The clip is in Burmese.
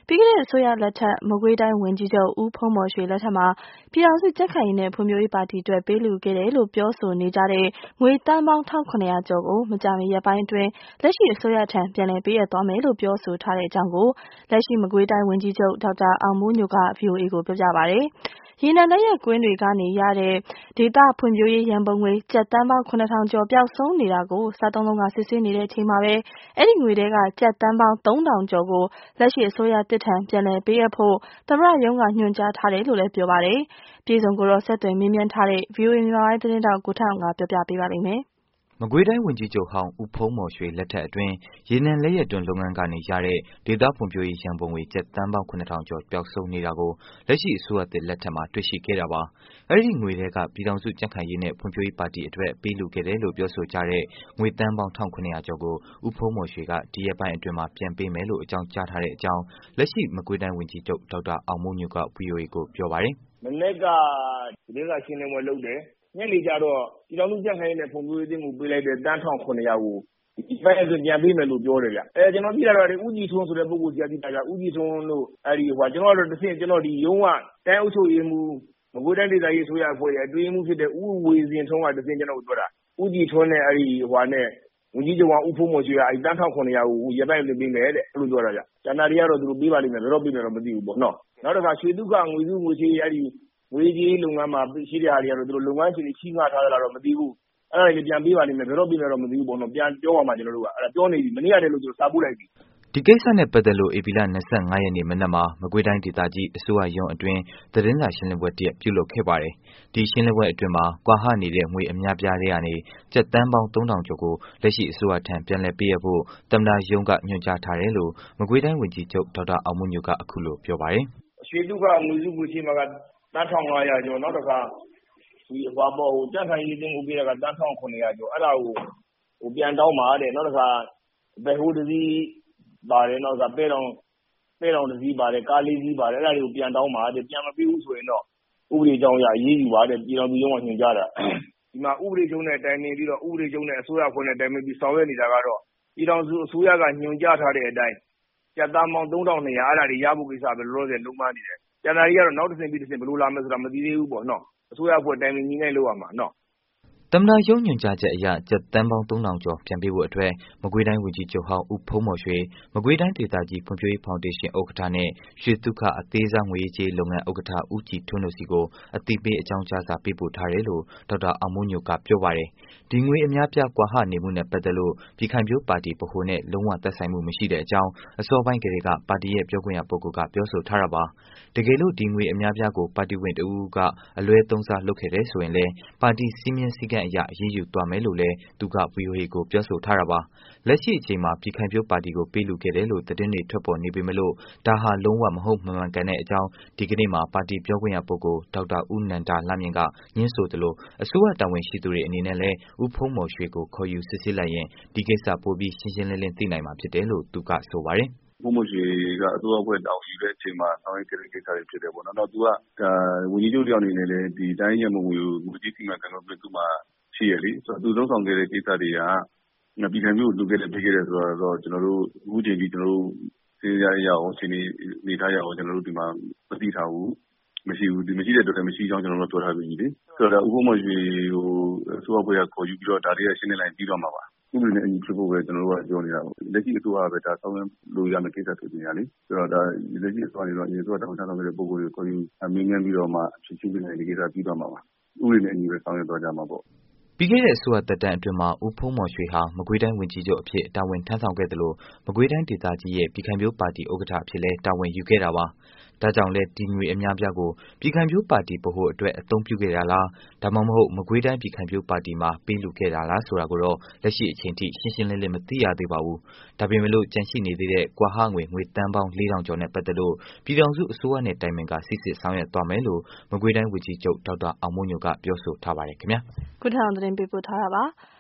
ပြီးခဲ့တဲ့အစိုးရလက်ထက်မကွေးတိုင်းဝန်ကြီးချုပ်ဦးဖုံးမော်ရွှေလက်ထက်မှာပြည်ထောင်စုကြံ့ခိုင်ရေးနဲ့ဖွံ့ဖြိုးရေးပါတီအတွက်ပေးလှူခဲ့တယ်လို့ပြောဆိုနေကြတဲ့ငွေသန်းပေါင်း1700ကျော်ကိုမကြာမီရက်ပိုင်းအတွင်းလက်ရှိအစိုးရထံပြန်လည်ပေးအပ်သွားမယ်လို့ပြောဆိုထားတဲ့အကြောင်းကိုလက်ရှိမကွေးတိုင်းဝန်ကြီးချုပ်ဒေါက်တာအောင်မိုးညိုက VOA ကိုပြောပြပါတယ်။ ရေနံလက်ရက်ကွင်းတွေကနေရတဲ့ဒေသဖွံ့ဖြိုးရေးရန်ပုံငွေကျပ်သန်းပေါင်း7000ကျော်ပျောက်ဆုံးနေတာကိုစားသုံးလုံးကစစ်ဆေးနေတဲ့အချိန်မှာပဲအဲ့ဒီငွေတွေကကျပ်သန်းပေါင်း3000ကျော်ကိုလက်ရှိအစိုးရတစ်ထံပြန်လည်ပေးအပ်ဖို့သမ္မတရုံးကညွှန်ကြားထားတယ်လို့လည်းပြောပါတယ်။ပြည်စုံကိုတော့ဆက်သွယ်မေးမြန်းထားတဲ့ VOA မြန်မာပိုင်းသတင်းတောက်ကိုထအောင်ကပြောပြပေးပါလိမ့်မယ်။မကွေးတိုင်းဝန်ကြီးချုပ်ဟောင်းဦးဖုံးမော်ရွှေလက်ထက်အတွင်းရေနံလက်ရက်တွင်းလုပ်ငန်းကနေရတဲ့ဒေသဖွံ့ဖြိုးရေးရန်ပုံငွေကျပ်သန်းပေါင်း7000ကျော်ပျောက်ဆုံးနေတာကိုလက်ရှိအစိုးရသစ်လက်ထက်မှာတွေ့ရှိခဲ့တာပါ။အဲ့ဒီငွေတွေကပြည်ထောင်စုကြံ့ခိုင်ရေးနဲ့ဖွံ့ဖြိုးရေးပါတီအတွက်ပေးလှူခဲ့တယ်လို့ပြောဆိုကြတဲ့ငွေသန်းပေါင်း1700ကျော်ကိုဦးဖုံးမော်ရွှေကဒီရက်ပိုင်းအတွင်းမှာပြန်ပေးမယ်လို့အကြောင်းကြားထားတဲ့အကြောင်းလက်ရှိမကွေးတိုင်းဝန်ကြီးချုပ်ဒေါက်တာအောင်မိုးညိုက VOA ကိုပြောပါတယ်။ "မနေ့ကသတင်းစာရှင်းလင်းပွဲလုပ်တယ်။ညနေကျတော့ပြည်ထောင်စုကြံ့ခိုင်ရေးနဲ့ဖွံ့ဖြိုးရေးအသင်းကိုပေးလိုက်တဲ့သန်း1700ကိုဒီဘက်အတွင်းပြန်ပေးမယ်လို့ပြောတယ်ဗျ။ကျွန်တော်သိတာတော့ဦးကြည်ထွန်းဆိုတဲ့ပုဂ္ဂိုလ်ဆီကသိတာဗျ။ဦးကြည်ထွန်းတို့ကျွန်တော်ကတော့တဆင့်ကျွန်တော်ဒီရုံးကတိုင်းအုပ်ချုပ်ရေးမှူးမကွေးတိုင်းဒေသကြီးအစိုးရအဖွဲ့ရဲ့အတွင်းရေးမှူးဖြစ်တဲ့ဦးဝေဇင်ထွန်းကတဆင့်ကျွန်တော်ကိုပြောတာ။ဦးကြည်ထွန်းနဲ့ဝန်ကြီးချုပ်ကဦးဖုံးမော်ရွှေကသန်း1700ကိုရက်ပိုင်းအတွင်းပေးမယ်တဲ့အဲ့လိုပြောတာဗျ။ကျန်တာတွေကတော့သူတို့ပေးပါလိမ့်မယ်ဘယ်တော့ပေးမယ်တော့မသိဘူးပေါ့နော်။နောက်တစ်ခါရွှေသုခငွေစုငွေချေးငွေကြေးလုပ်ငန်းမှာရှိတဲ့ဟာတွေကတော့သူတို့လုပ်ငန်းရှင်တွေချီးငှားထားတာတော့မသိဘူး။အဲ့ဒါတွေပြန်ပေးပါလိမ့်မယ်ဘယ်တော့ပေးမယ်တော့မသိဘူးပေါ့နော်ပြန်ပြောပါမှာကျွန်တော်တို့ကအဲ့ဒါပြောနေပြီမနေ့ကတည်းကလို့စာပို့လိုက်ပြီ။ဒီကိစ္စနဲ့ပတ်သက်လို့ဧပြီလ25ရက်နေ့မနက်မှာမကွေးတိုင်းဒေသကြီးအစိုးရရုံးအတွင်းသတင်းစာရှင်းလင်းပွဲတစ်ရပ်ပြုလုပ်ခဲ့ပါတယ်။ဒီရှင်းလင်းပွဲအတွင်းမှာကွာဟနေတဲ့ငွေအများပြားတွေကနေကျပ်သန်းပေါင်း3000ကျော်ကိုလက်ရှိအစိုးရထံပြန်လည်ပေးအပ်ဖို့သမ္မတရုံးကညွှန်ကြားထားတယ်လို့မကွေးတိုင်းဝန်ကြီးချုပ်ဒေါက်တာအောင်မိုးညိုကအခုလိုပြောပါတယ်။ရွှေသုခငွေစုငွေချေးမှာကသန်း1500ကျော်နောက်တစ်ခါကြံ့ခိုင်ရေးအသင်းကိုပေးတာကသန်း1700ကျော်အဲ့ဒါကိုပြန်တောင်းပါတဲ့နောက်တစ်ခါဘက်ဟိုးတစ်စီးပါတယ်နောက်တစ်ခါပဲတောင်တစ်စီးပါတယ်ကားလေးစီးပါတယ်အဲ့ဒါတွေကိုပြန်တောင်းပါတဲ့ပြန်မပေးဘူးဆိုရင်တော့ဥပဒေကြောင်းအရအရေးယူပါတဲ့ပြည်တော်စုရုံးကညွှန်ကြားတာဒီမှာဥပဒေချုပ်နဲ့တိုင်ပင်ပြီးတော့ဥပဒေချုပ်နဲ့အစိုးရအဖွဲ့နဲ့တိုင်ပင်ပြီးဆောင်ရွက်နေတာကတော့ပြည်တော်စုအစိုးရကညွှန်ကြားထားတဲ့အတိုင်းကျပ်သားပေါင်း3200အဲ့ဒါတွေရဖို့ကိစ္စပဲလောလောဆယ်လုံးပန်းနေတယ်ကျန်တာတွေကတော့နောက်တစ်ဆင့်ပြီးတစ်ဆင့်ဘယ်လိုလာမယ်ဆိုတာမသိသေးဘူးပေါ့နော်အစိုးရအဖွဲ့တိုင်ပင်ညှိနှိုင်းလုပ်ရမှာနော်သမ္မတရုံးညွှန်ကြားချက်အရကျပ်သန်းပေါင်း3000ကျော်ပြန်ပေးဖို့အတွက်မကွေးတိုင်းဝန်ကြီးချုပ်ဟောင်းဦးဖုံးမော်ရွှေမကွေးတိုင်းဒေသကြီးဖွံ့ဖြိုးရေးဖောင်ဒေးရှင်းဥက္ကဋ္ဌနဲ့ရွှေသုခအသေးစားငွေရေးကြေးလုပ်ငန်းဥက္ကဋ္ဌဦးကြည်ထွန်းတို့စီကိုအသိပေးအကြောင်းကြားစာပေးပို့ထားတယ်လို့ဒေါက်တာအောင်မိုးညိုကပြောပါတယ်။ဒီငွေအများပြားကွာဟနေမှုနဲ့ပတ်သက်လို့ပြည်ခိုင်ဖြိုးပါတီဗဟိုနဲ့လုံးဝသက်ဆိုင်မှုမရှိတဲ့အကြောင်းအစောပိုင်းကတည်းကပါတီရဲ့ပြောခွင့်ရပုဂ္ဂိုလ်ကပြောဆိုထားတာပါ။တကယ်လို့ဒီငွေအများပြားကိုပါတီဝင်တဦးဦးကအလွဲသုံးစားလုပ်ခဲ့တယ်ဆိုရင်လည်းပါတီစည်းမျဉ်းစည်းကမ်းအရအရေးယူသွားမယ်လို့လည်းသူက VOA ကိုပြောဆိုထားတာပါ။လက်ရှိအချိန်မှာပြည်ခိုင်ဖြိုးပါတီကိုပေးလှူခဲ့တယ်လို့သတင်းတွေထွက်ပေါ်နေပေမဲ့လို့ဒါဟာလုံးဝမဟုတ်မမှန်ကန်တဲ့အကြောင်းဒီကနေ့မှာပါတီပြောခွင့်ရပုဂ္ဂိုလ်ဒေါက်တာဦးနန္ဒာလှမြင့်ကညင်းဆိုသလိုအစိုးရတာဝန်ရှိသူတွေအနေနဲ့လည်းဦးဖုံးမော်ရွှေကိုခေါ်ယူစစ်ဆေးလိုက်ရင်ဒီကိစ္စပိုပြီးရှင်းရှင်းလင်းလင်းသိနိုင်မှာဖြစ်တယ်လို့သူကဆိုပါတယ်။ဖုံးမော်ရွှေကအစိုးရအဖွဲ့တာဝန်ယူတဲ့အချိန်မှာဆောင်ရွက်ခဲ့တဲ့ကိစ္စတွေဖြစ်တယ်ပေါ့နော်။နောက်သူကဝန်ကြီးချုပ်တယောက်အနေနဲ့လည်းဒီတိုင်းရန်ပုံငွေကိုငွေကြေးစီမံခန့်ခွဲမှုသူ့မှာရှိရလေဆိုတော့သူလုံးဆောင်ခဲ့တဲ့ကိစ္စတွေကပြည်ခိုင်ဖြိုးကိုလူခဲ့တယ်ပေးခဲ့တယ်ဆိုတော့ကျွန်တော်တို့အခုချိန်ကြီးကျွန်တော်တို့စဉ်းစားရအောင်အချိန်နေထားရအောင်ကျွန်တော်တို့ဒီမှာမသိထားဘူးမရှိဘူးဒီမရှိတဲ့အတွက်လည်းမရှိကြောင်းကျွန်တော်တို့ပြောထားပြီးပြီလေဆိုတော့ဥပမာရွှေကိုအစိုးရဘက်ကခေါ်ယူပြီးတော့ဒါတွေကရှင်းနေလိုက်ပြီးတော့မှာပါဥပဒေနဲ့အညီဖြစ်ဖို့ပဲကျွန်တော်တို့ကပြောနေတာပေါ့လက်ရှိအစိုးရပဲဒါဆောင်ရွက်လို့ရမယ့်ကိစ္စဖြစ်နေတာလေဆိုတော့ဒါလက်ရှိအစိုးရတွေတော့အရင်အစိုးရတောင်းထားတဲ့ပုံကိုယ်ကိုခေါ်ယူမင်းမြန်းပြီးတော့မှဖြစ်ချင်းဖြစ်နေတဲ့ကိစ္စပြီးတော့မှာပါဥပဒေနဲ့အညီပဲဆောင်ရွက်သွားကြမှာပေါ့ပြီးခဲ့တဲ့အစိုးရသက်တမ်းအတွင်းမှာဦးဖုံးမော်ရွှေဟာမကွေးတိုင်းဝန်ကြီးချုပ်အဖြစ်တာဝန်ထမ်းဆောင်ခဲ့သလိုမကွေးတိုင်းဒေသကြီးရဲ့ပြည်ခိုင်ဖြိုးပါတီဥက္ကဋ္ဌအဖြစ်လည်းတာဝန်ယူခဲ့တာပါ။ဒါကြောင့်လည်းဒီငွေအများပြားကိုပြည်ခိုင်ဖြိုးပါတီဗဟိုအတွက်အသုံးပြုခဲ့တာလားဒါမှမဟုတ်မကွေးတိုင်းပြည်ခိုင်ဖြိုးပါတီမှာပေးလှူခဲ့တာလားဆိုတာကိုတော့လက်ရှိအချိန်ထိရှင်းရှင်းလင်းလင်းမသိရသေးပါဘူး။ဒါပေမဲ့လို့ကြန့်ရှိနေသေးတဲ့ကွာဟငွေသန်းပေါင်း4000ကျော်နဲ့ပတ်သက်လို့ပြည်ထောင်စုအစိုးရနဲ့တိုင်ပင်ကစစ်စစ်ဆောင်ရွက်သွားမယ်လို့မကွေးတိုင်းဝန်ကြီးချုပ်ဒေါက်တာအောင်မိုးညိုကပြောဆိုထားပါတယ်ခင်ဗျာ။ခုထောင်သတင်းပေးပို့ထားတာပါ။